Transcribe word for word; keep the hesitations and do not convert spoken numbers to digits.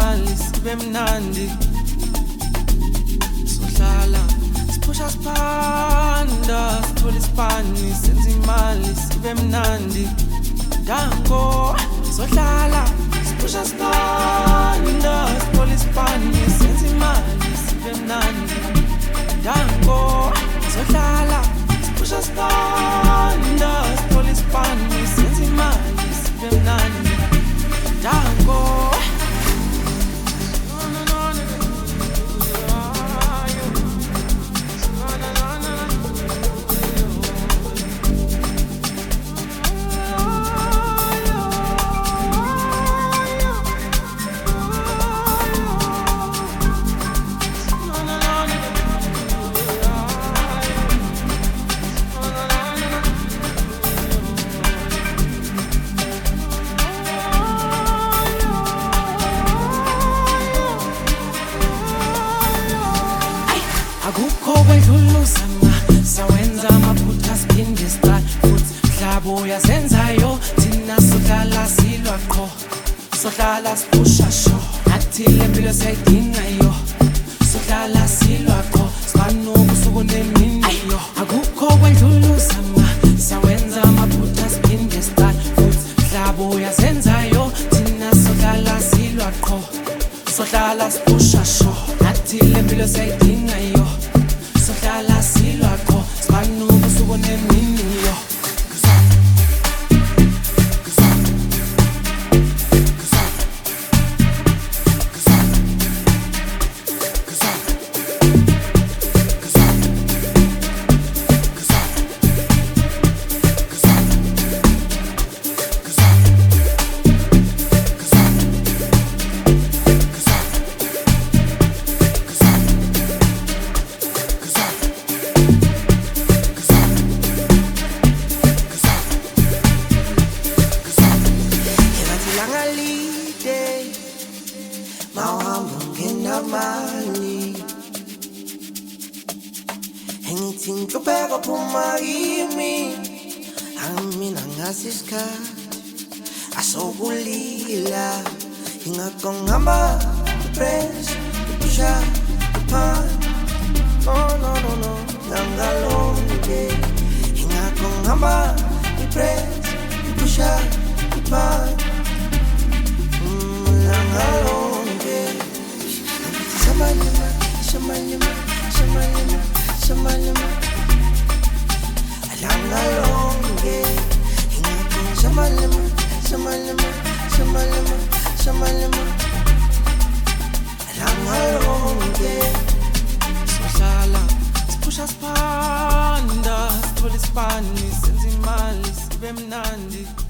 imali sibe mnandi sohlala siphusha siphanda sithole isipani senze imali sibe mnandi dango sohlala siphusha siphanda sithole isipani senze imali sibe mnandi dango sohlala siphusha siphanda sithole isipani senze imali sibe mnandi dango akukho kwedluluzana sawenza amaphutha siphinde siqale futhi mhlaba uyazenzayo thina sohlala silwa qho sohlala siphusha sho athi le mpilo siyayidingayo sohlala silwa qho sibanobusuku neminiyo akukho kwedluluzana sawenza amaphutha siphinde siqale futhi mhlaba uyazenzayo thina sohlala silwa qho sohlala siphusha sho athi le mpilo siyayidingayo sohlala silwa qho sibanobusuku neminiyo mali engithi ngicubeka phuma kimi angimina ngasisikhathi asokulila ingakho ngihamba press pusha pan no no no no nangalonke ingakho ngihamba press pusha pan nangalonke Shamalima, shamalima, shamalima, shamalima alanga longe ingakho shamalima, shamalima, shamalima, shamalima alanga longe sohlala siphusha siphanda sithole isipani senze imali sibe mnandi